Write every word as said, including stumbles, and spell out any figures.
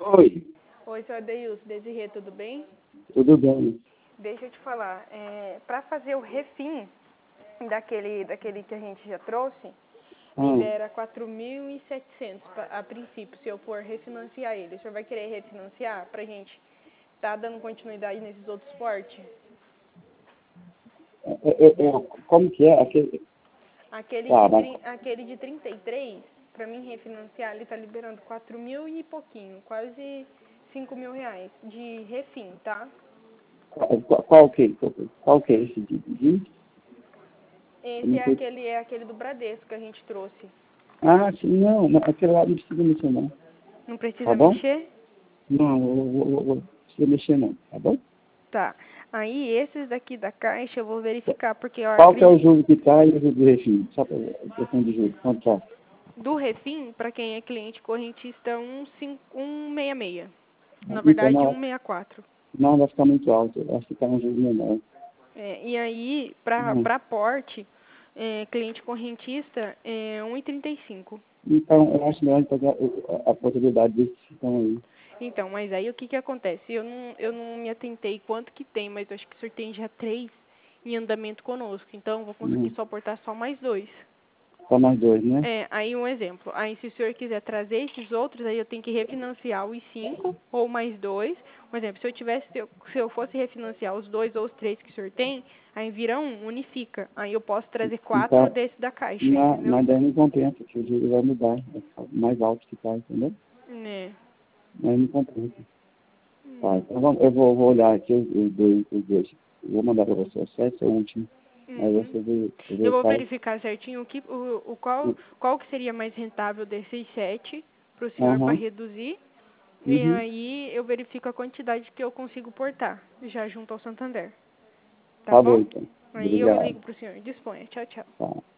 Oi, Oi, senhor Deilson, Desirê, tudo bem? tudo bem? Deixa eu te falar, é, para fazer o refim daquele, daquele que a gente já trouxe, Ah, libera quatro mil e setecentos pa- a princípio, se eu for refinanciar ele. O senhor vai querer refinanciar pra gente tá dando continuidade nesses outros portes? é, é, é, como que é? Aquele, Aquele tá, de, mas tri- aquele de trinta e três, para mim refinanciar, ele tá liberando quatro mil e pouquinho, quase cinco mil reais de refim, tá? qual, qual, qual que, qual que é esse de vinte? Eu Esse não é sei. aquele, é aquele do Bradesco que a gente trouxe. Ah, sim, não, não, aquele lá não precisa mexer não, Não tá precisa bom? mexer? Não, eu, eu, eu, eu não precisa mexer não, tá bom? Tá. Aí, esses daqui da Caixa eu vou verificar, porque eu Qual que é o acredito... juro que tá e o juro do refim? Só para questão de juros, quanto tá? Do Refim, para quem é cliente correntista, um cinco um seis seis. Na Então verdade, não, um sessenta e quatro. não vai ficar muito alto, eu acho que tá um juro menor. É, e aí, para Hum. para porte, é, cliente correntista, é um e trinta e cinco. Então, eu acho melhor pegar a, a possibilidade desses que estão aí. Então, mas aí o que que acontece? Eu não, eu não me atentei quanto que tem, mas eu acho que o senhor tem já três em andamento conosco. Então, eu vou conseguir Hum. só aportar só mais dois. Só mais dois, né? É, aí um exemplo. Aí se o senhor quiser trazer esses outros, aí eu tenho que refinanciar os cinco ou mais dois. Por exemplo, se eu tivesse, se eu, se eu fosse refinanciar os dois ou os três que o senhor tem, aí vira um, unifica. Aí eu posso trazer quatro Então, desse da caixa, na, entendeu? mas daí não compensa, que o juro vai mudar, vai ficar mais alto que tá, entendeu? Né. Mas não compensa. Tá, Hum. então vamos, eu vou, vou olhar aqui os, os dois, os dois. Eu vou mandar para você o sete, é o último. Aí Uhum. você vê, você Eu vê vou qual. verificar certinho o que, o, o qual, qual que seria mais rentável desses sete para o senhor para Aham, reduzir. E uhum. aí eu verifico a quantidade que eu consigo portar, já junto ao Santander. Tá Tá bom bom? então. Aí eu Obrigado. ligo pro senhor. Disponha. Tchau, tchau. Tá.